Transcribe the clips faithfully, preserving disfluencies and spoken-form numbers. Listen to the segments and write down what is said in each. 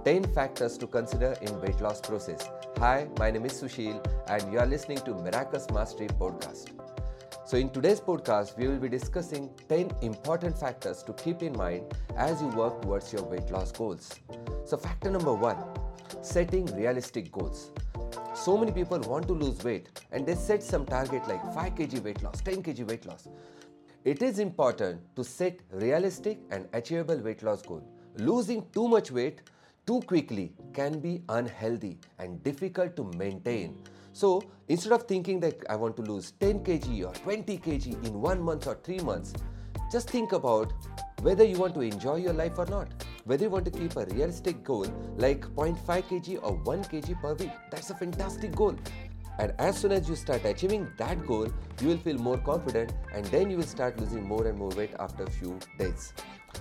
ten factors to consider in weight loss process. Hi, my name is Sushil and you are listening to Miraculous Mastery podcast. So in today's podcast, we will be discussing ten important factors to keep in mind as you work towards your weight loss goals. So factor number one, setting realistic goals. So many people want to lose weight and they set some target like five kilograms weight loss, ten kilograms weight loss. It is important to set realistic and achievable weight loss goal. Losing too much weight too quickly can be unhealthy and difficult to maintain. So instead of thinking that I want to lose ten kilograms or twenty kilograms in one month or three months, just think about whether you want to enjoy your life or not. Whether you want to keep a realistic goal like zero point five kilograms or one kilogram per week. That's a fantastic goal. And as soon as you start achieving that goal, you will feel more confident and then you will start losing more and more weight after a few days.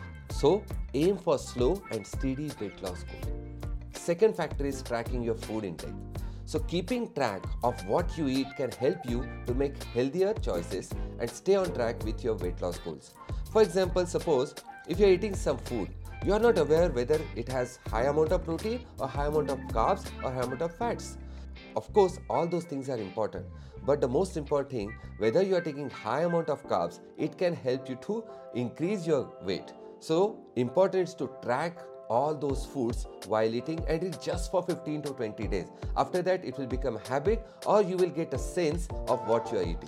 So aim for slow and steady weight loss goal. Second factor is tracking your food intake. So keeping track of what you eat can help you to make healthier choices and stay on track with your weight loss goals. For example, suppose if you are eating some food, you are not aware whether it has high amount of protein or high amount of carbs or high amount of fats. Of course, all those things are important, but the most important thing, whether you are taking high amount of carbs, it can help you to increase your weight. So important is to track all those foods while eating, and it's just for fifteen to twenty days. After that, it will become a habit or you will get a sense of what you are eating.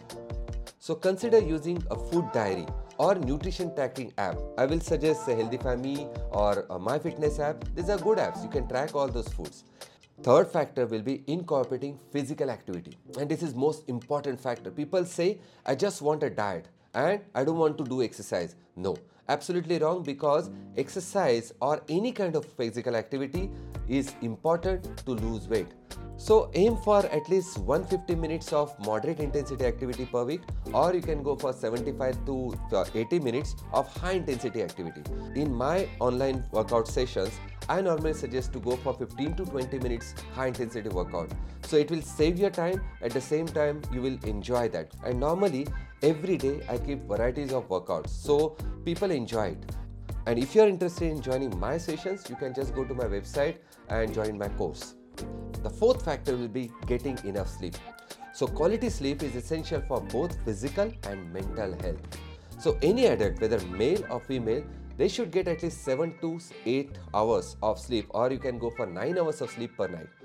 So consider using a food diary or nutrition tracking app. I will suggest a Healthify.me or a MyFitness app. These are good apps. You can track all those foods. Third factor will be incorporating physical activity. And this is most important factor. People say, I just want a diet and I don't want to do exercise. No, absolutely wrong, because exercise or any kind of physical activity is important to lose weight. So aim for at least one hundred fifty minutes of moderate intensity activity per week, or you can go for seventy-five to eighty minutes of high intensity activity. In my online workout sessions, I normally suggest to go for fifteen to twenty minutes high intensity workout. So it will save your time, at the same time you will enjoy that. And normally every day I keep varieties of workouts so people enjoy it. And if you are interested in joining my sessions, you can just go to my website and join my course. The fourth factor will be getting enough sleep. So quality sleep is essential for both physical and mental health. So any adult, whether male or female, they should get at least seven to eight hours of sleep, or you can go for nine hours of sleep per night.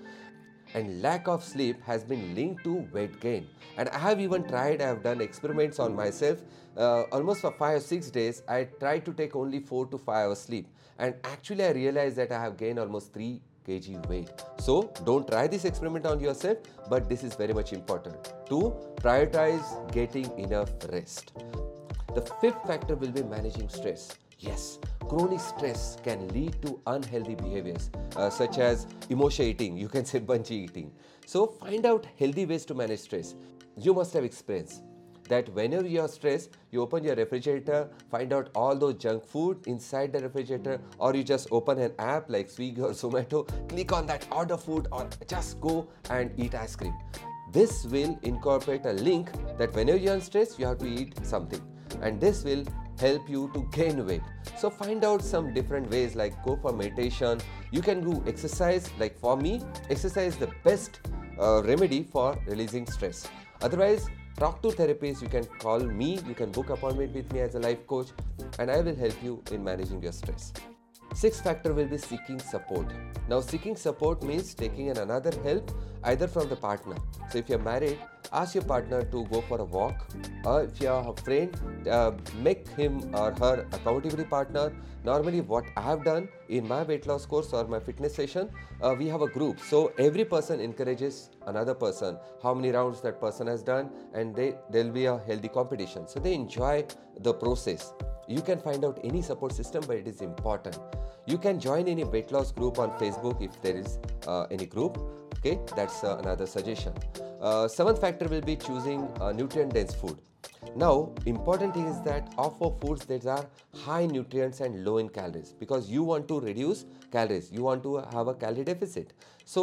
And lack of sleep has been linked to weight gain. And I have even tried, I have done experiments on myself. Uh, almost for five or six days, I tried to take only four to five hours sleep. And actually I realized that I have gained almost three kilograms weight. So don't try this experiment on yourself, but this is very much important to prioritize getting enough rest. The fifth factor will be managing stress. Yes, chronic stress can lead to unhealthy behaviors uh, such as emotion eating, you can say bungee eating. So find out healthy ways to manage stress. You must have experience that whenever you are stressed, you open your refrigerator, find out all those junk food inside the refrigerator, or you just open an app like Swiggy or Zomato, click on that order food, or just go and eat ice cream. This will incorporate a link that whenever you are stressed, you have to eat something, and this will help you to gain weight. So find out some different ways, like go for meditation. You can do exercise. Like for me, exercise is the best uh, remedy for releasing stress. Otherwise, talk to therapists. You can call me, you can book appointment with me as a life coach, and I will help you in managing your stress. Sixth factor will be seeking support. Now seeking support means taking an another help either from the partner. So if you're married, ask your partner to go for a walk, or if you're a friend, uh, make him or her accountability partner. Normally what I have done in my weight loss course or my fitness session, uh, we have a group. So every person encourages another person, how many rounds that person has done, and they there'll be a healthy competition. So they enjoy the process. You can find out any support system, but it is important. You can join any weight loss group on Facebook if there is uh, any group. Okay, that's uh, another suggestion. Uh, seventh factor will be choosing uh, nutrient dense food. Now, important thing is that offer foods that are high nutrients and low in calories, because you want to reduce calories. You want to have a calorie deficit. So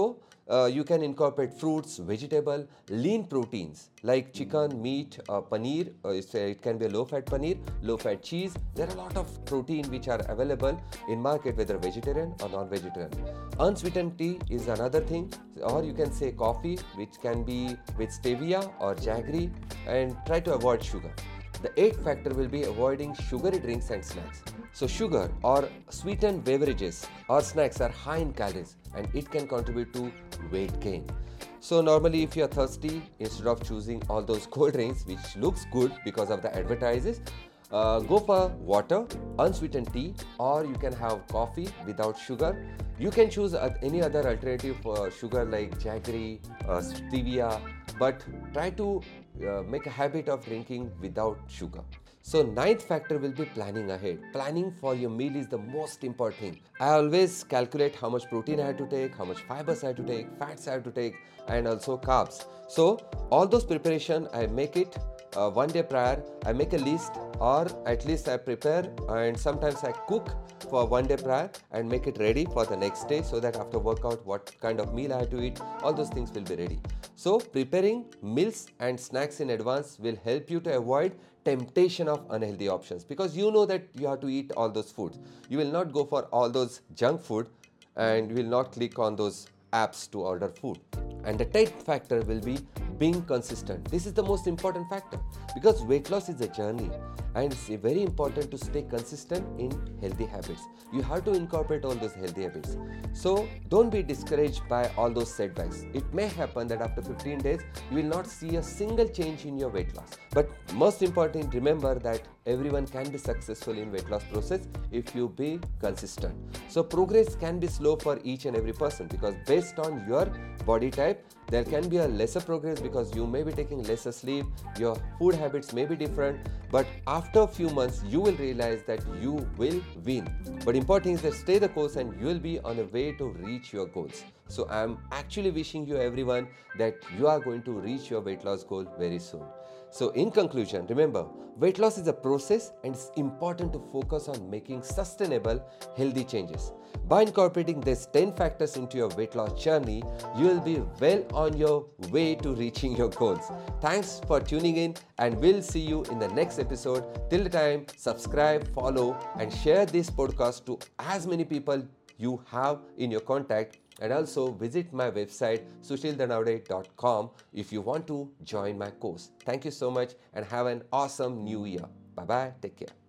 uh, you can incorporate fruits, vegetable, lean proteins like chicken, meat, uh, paneer. Uh, it's a- it can be a low-fat paneer, low-fat cheese. There are a lot of protein which are available in market, whether vegetarian or non-vegetarian. Unsweetened tea is another thing, or you can say coffee, which can be with stevia or jaggery, and try to avoid sugar. The eighth factor will be avoiding sugary drinks and snacks. So sugar or sweetened beverages or snacks are high in calories and it can contribute to weight gain. So normally if you are thirsty, instead of choosing all those cold drinks which looks good because of the advertises, uh, go for water, unsweetened tea, or you can have coffee without sugar. You can choose any other alternative for sugar like jaggery, uh, stevia, but try to uh, make a habit of drinking without sugar. So ninth factor will be planning ahead. Planning for your meal is the most important thing. I always calculate how much protein I have to take, how much fibers I have to take, fats I have to take, and also carbs. So all those preparation, I make it uh, one day prior. I make a list, or at least I prepare, and sometimes I cook for one day prior and make it ready for the next day, so that after workout what kind of meal I have to eat, all those things will be ready. So preparing meals and snacks in advance will help you to avoid temptation of unhealthy options, because you know that you have to eat all those foods. You will not go for all those junk food and you will not click on those apps to order food. And the tenth factor will be being consistent. This is the most important factor, because weight loss is a journey and it's very important to stay consistent in healthy habits. You have to incorporate all those healthy habits. So don't be discouraged by all those setbacks. It may happen that after fifteen days you will not see a single change in your weight loss. But most important, remember that everyone can be successful in weight loss process if you be consistent. So progress can be slow for each and every person, because based on your body type there can be a lesser progress, because you may be taking lesser sleep, your food habits may be different, but after a few months you will realize that you will win. But important is that stay the course and you will be on a way to reach your goals. So I am actually wishing you everyone that you are going to reach your weight loss goal very soon. So in conclusion, remember, weight loss is a process and it's important to focus on making sustainable, healthy changes. By incorporating these ten factors into your weight loss journey, you will be well on your way to reaching your goals. Thanks for tuning in, and we'll see you in the next episode. Till the time, subscribe, follow, and share this podcast to as many people you have in your contact. And also visit my website sushil danavade dot com if you want to join my course. Thank you so much and have an awesome new year. Bye bye. Take care.